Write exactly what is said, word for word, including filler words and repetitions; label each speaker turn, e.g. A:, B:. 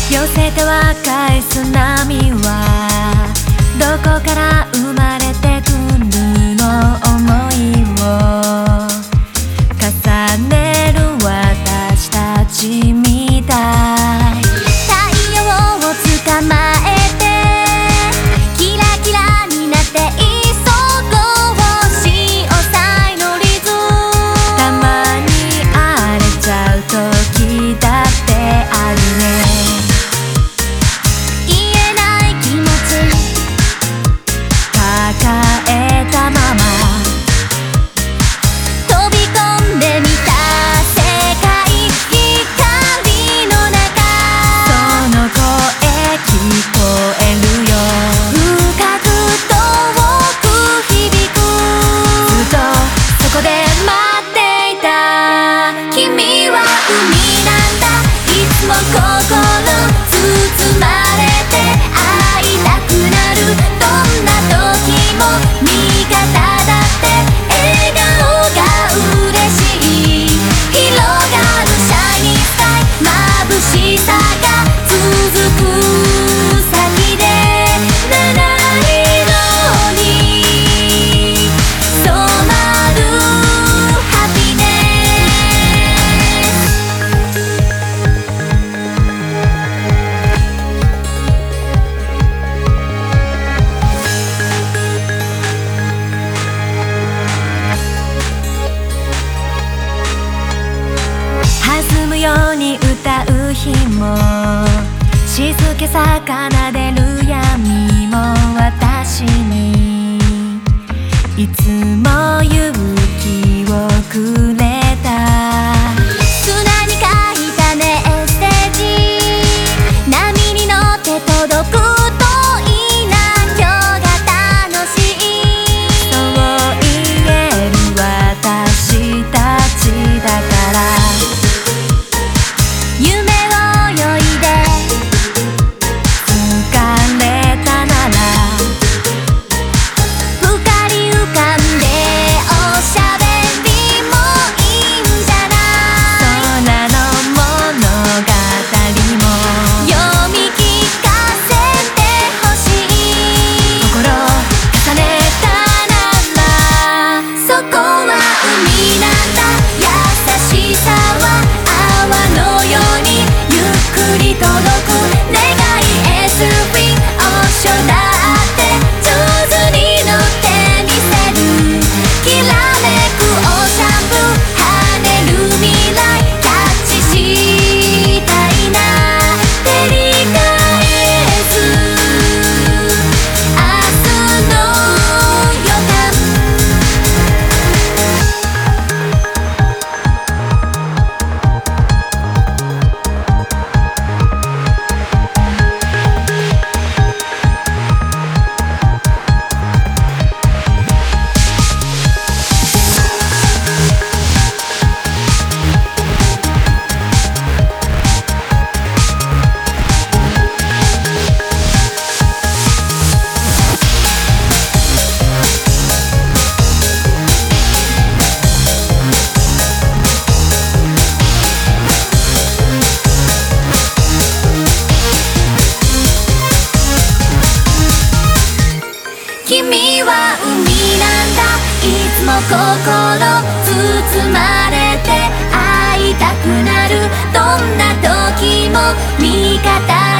A: 寄せては返す波はどこから生まれてくるの。想いを重ねる私たちみたい。太陽を捕まえてキラキラになっていそうしおさいのリズム。たまに荒れちゃう時だってあるね。言えない気持ち抱えたまま飛び込んでみた世界。光の中その声聞こえるよ。深く遠く響く。ずっとそこで待っていた。君は海なんだ。いつも心包まれて会いたくなる。どんな時も味方だって笑顔が嬉しい。広がるシャイニースカイ。眩しさが続く先で七色に染まるハピネ弾むように歌う日も静けさ奏でる闇も私にいつも勇気をくれた。砂に書いたメッセージ波に乗って届くといいな。今日が楽しいそう言える私たちだから。夢を泳いで疲れたなら浮かり浮かんでおしゃべりもいいんじゃない。空の物語も読み聞かせてほしい。心重ねたならそこは海なんだ。優しさは泡のようにゆっくり届く。願いエスフィンオーションだって上手に乗ってみせる。きらめくオーシャンブルー跳ねる未来キャッチしたいな。照り返す明日の予感。君は海なんだ。いつも心包まれて会いたくなる。どんな時も味方